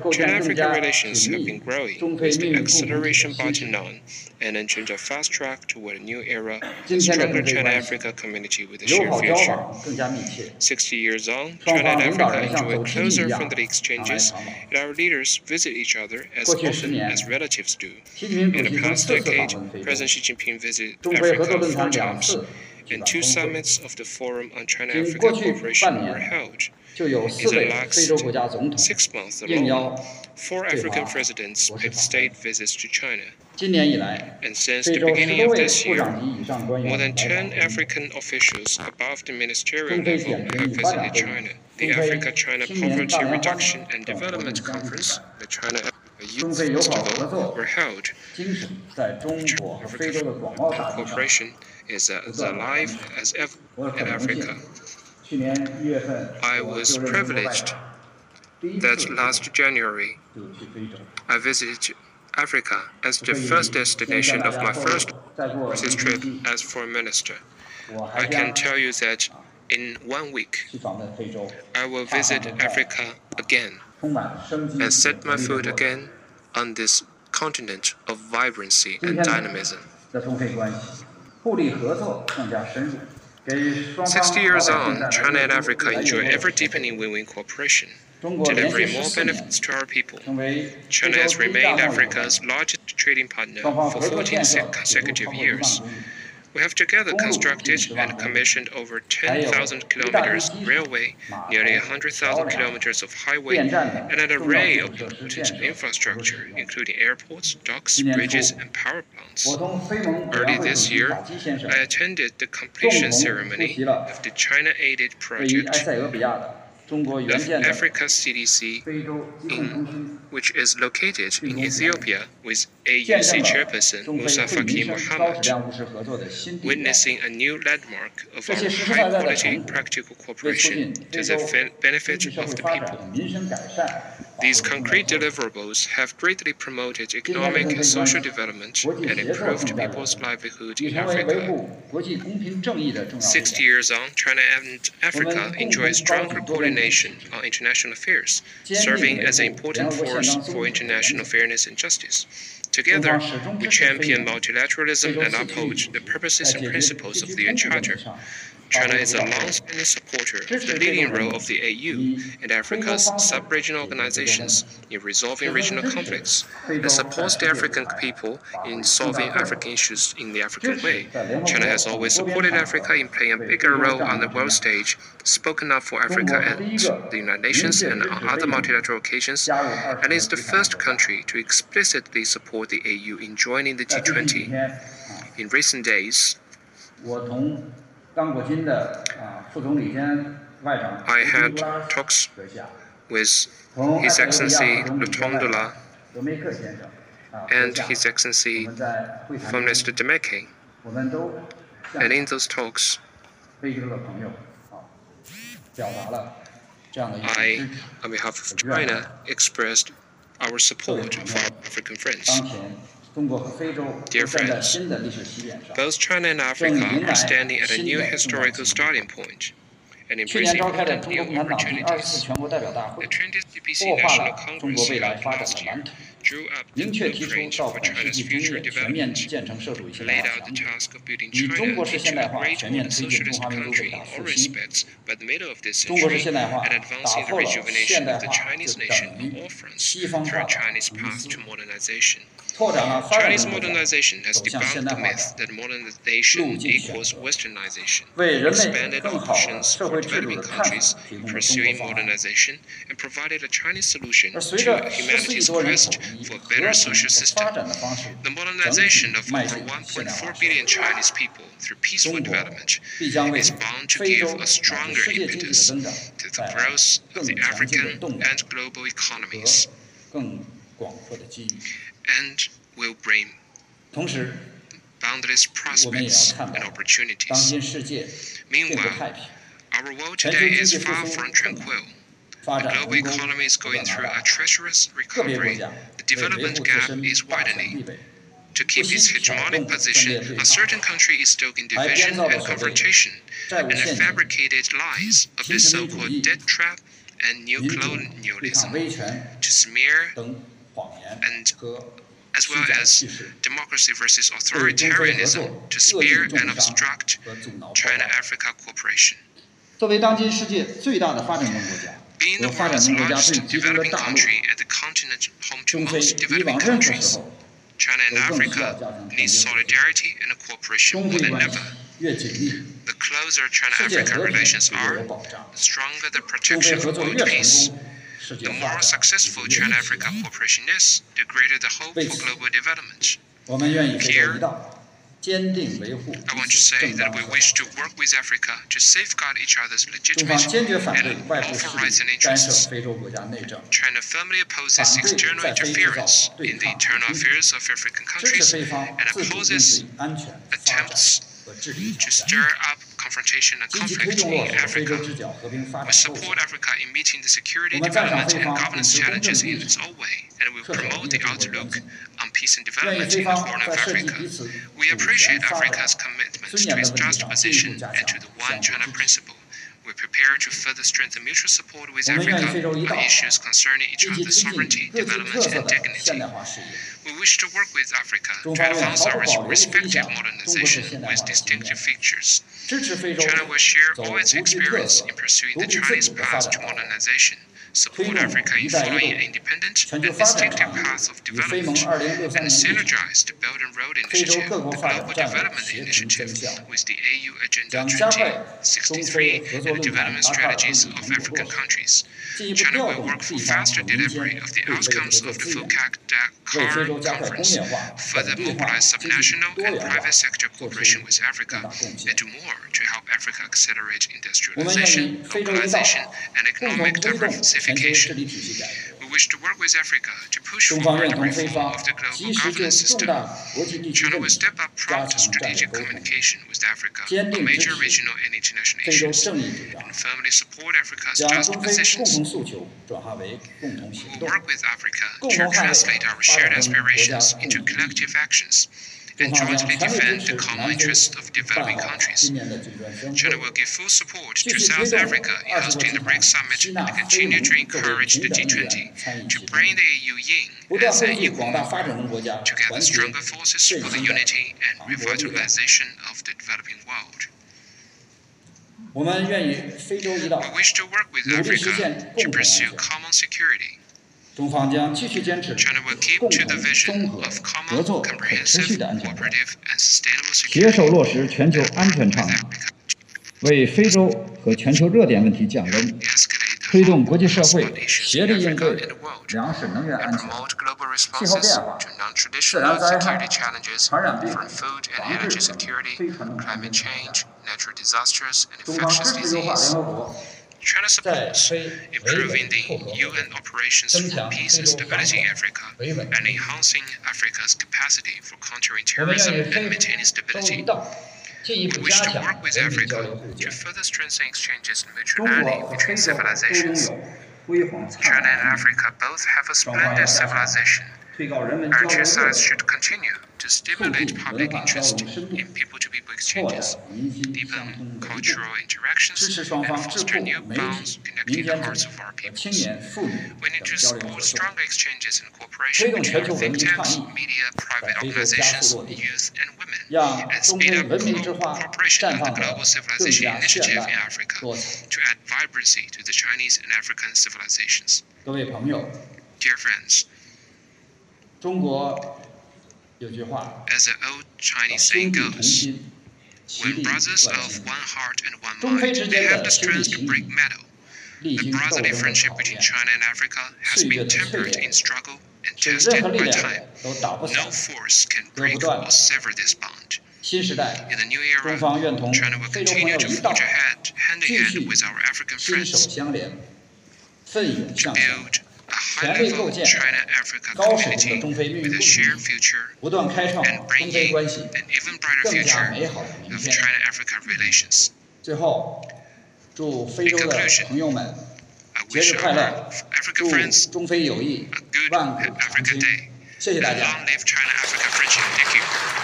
China-Africa relations have been growing, with the acceleration button on, and entered a fast track toward a new era, a stronger China-Africa community with a shared future. 60 years on, China and Africa enjoy closer friendly exchanges, and our leaders visit each other as often as relatives do. In the past decade, President Xi Jinping visited Africa 4 times, and 2 summits of the Forum on China-Africa Cooperation were held. In the last 6 months alone, 4 African presidents paid state visits to China. And since the beginning of this year, more than 10 African officials above the ministerial level have visited China. The Africa-China Poverty Reduction and Development Conference, the China Youth Festival, were held. Africa cooperation is as alive as ever in Africa. I was privileged that last January I visited Africa as the first destination of my first overseas trip as foreign minister. I can tell you that in 1 week, I will visit Africa again and set my foot again on this continent of vibrancy and dynamism. 60 years on, China and Africa enjoy ever-deepening win-win cooperation, delivering more benefits to our people. China has remained Africa's largest trading partner for 14 consecutive years. We have together constructed and commissioned over 10,000 kilometers of railway, nearly 100,000 kilometers of highway, and an array of important infrastructure, including airports, docks, bridges, and power plants. Early this year, I attended the completion ceremony of the China-aided project of Africa CDC, which is located in Ethiopia, with AUC chairperson Musa Faki Mohammed, witnessing a new landmark of our high-quality practical cooperation to the benefit of the people. These concrete deliverables have greatly promoted economic and social development and improved people's livelihood in Africa. 60 years on, China and Africa enjoy stronger coordination on international affairs, serving as an important force for international fairness and justice. Together, we champion multilateralism and uphold the purposes and principles of the UN Charter. China is a long-standing supporter of the leading role of the AU and Africa's sub-regional organizations in resolving regional conflicts, and supports the African people in solving African issues in the African way. China has always supported Africa in playing a bigger role on the world stage, spoken up for Africa at the United Nations and on other multilateral occasions, and is the first country to explicitly support the AU in joining the G20. In recent days, I had talks with His Excellency Lutondola and His Excellency Foreign Minister Demeke, and in those talks, I, on behalf of China, expressed our support for our African friends. Dear friends, both China and Africa are standing at a new historical starting point and embracing important new opportunities. The 20th CPC National Congress held last year drew up the blueprint for China's future development, laid out the task of building China into a great modern socialist country in all respects by the middle of this century, and advancing the rejuvenation of the Chinese nation on all fronts through a Chinese path to modernization. Chinese modernization has debunked the myth that modernization equals westernization, expanded options for developing countries in pursuing modernization, and provided a Chinese solution to humanity's quest for a better social system. The modernization of over 1.4 billion Chinese people through peaceful development is bound to give a stronger impetus to the growth of the African and global economies, and will bring boundless prospects and opportunities. Meanwhile, our world today is far from tranquil. The global economy is going through a treacherous recovery. The development gap is widening. To keep its hegemonic position, a certain country is stoking division and confrontation, and the fabricated lies of the so-called debt trap and neocolonialism, to smear and as well as democracy versus authoritarianism, to spear and obstruct China-Africa cooperation. 作为当今世界最大的发展中国家， Being the world's largest developing country and the continent home to most developing countries, China and Africa need solidarity and cooperation more than ever. The closer China-Africa relations are, the stronger the protection for world peace. The more successful China-Africa cooperation is, the greater the hope for global development. Here, I want to say that we wish to work with Africa to safeguard each other's legitimate and lawful rights and interests. China firmly opposes external interference in the internal affairs of African countries and opposes attempts to stir up confrontation and conflict in Africa. We support Africa in meeting the security, development, and governance challenges in its own way, and we promote the outlook on peace and development in the Horn of Africa. We appreciate Africa's commitment to its just position and to the One China principle. We prepare to further strengthen mutual support with Africa on issues concerning each other's sovereignty, development, and dignity. We wish to work with Africa to advance our respective modernization with distinctive features. China will share all its experience in pursuing the Chinese path to modernization, support Africa in following an independent and distinctive path of development, and synergize the Belt and Road Initiative, the Global Development Initiative, with the AU Agenda 2063 and the development strategies of African countries. China will work for faster delivery of the outcomes of the Dakar Conference, further mobilize subnational and private sector cooperation with Africa, and do more to help Africa accelerate industrialization, globalization, and economic diversification. We wish to work with Africa to push forward the reform of the global governance system. China will step up prompt strategic communication with Africa on major regional and international issues, and firmly support Africa's just positions. We will work with Africa to translate our shared aspirations into collective actions, and jointly defend the common interests of developing countries. China will give full support to South Africa in hosting the BRICS summit and continue to encourage the G20 to bring the AU in as an equal member to gather stronger forces for the unity and revitalization of the developing world. We wish to work with Africa to pursue common security. China will keep to the vision of common, comprehensive, cooperative, and sustainable security. 携手落实全球安全倡议，为非洲和全球热点问题降温，推动国际社会协力应对粮食能源安全、气候变化、自然灾害、传染病、防治非传统疾病中方支持优化联合国 China supports improving the UN operations for peace and stability in Africa and enhancing Africa's capacity for countering terrorism and maintaining stability. We wish to work with Africa to further strengthen exchanges and mutuality between civilizations. China and Africa both have a splendid civilization. Our two sides should continue to stimulate public interest in people-to-people exchanges, deepen cultural interactions, and foster new bonds connecting the hearts of our peoples. We need to support stronger exchanges and cooperation between our think tanks, media, private organizations, youth, and women, and speed up cooperation on the Global Civilization Initiative in Africa to add vibrancy to the Chinese and African civilizations. Dear friends, as the old Chinese saying goes, when brothers of one heart and one mind, they have the strength to break metal. The brotherly friendship between China and Africa has been tempered in struggle and tested by time. No force can break or sever this bond. In the new era, China will continue to forge ahead, hand in hand with our African friends, to build a high-level China-Africa community with a shared future and bring in an even brighter future of China-Africa relations. In conclusion, I wish our African friends a good Africa Day, and long live China-Africa friendship. Thank you.